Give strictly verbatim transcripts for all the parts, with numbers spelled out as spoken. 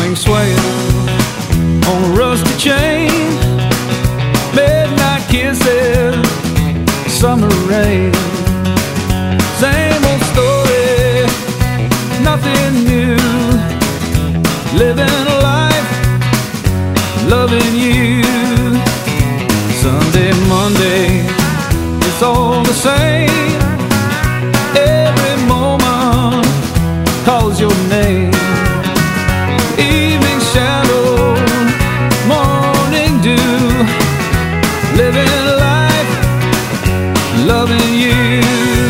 string swaying on a rusty chain, midnight kisses, summer rain. Same old story, nothing new. Living a life, loving you. Sunday, Monday, it's all the same. Every moment calls your name. Evening shadow, morning dew. Living life, loving you.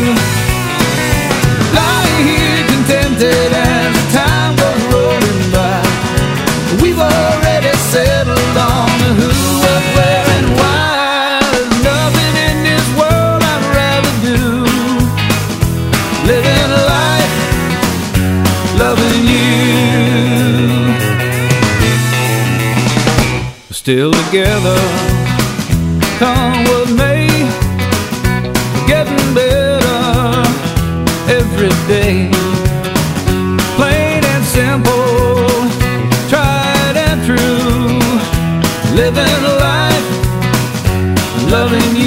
Lying here contented as the time goes rolling by. We've already settled on who, what, where, and why. There's nothing in this world I'd rather do. Living life, loving you. Still together, come what may. Getting better every day. Plain and simple, tried and true. Living life, loving you.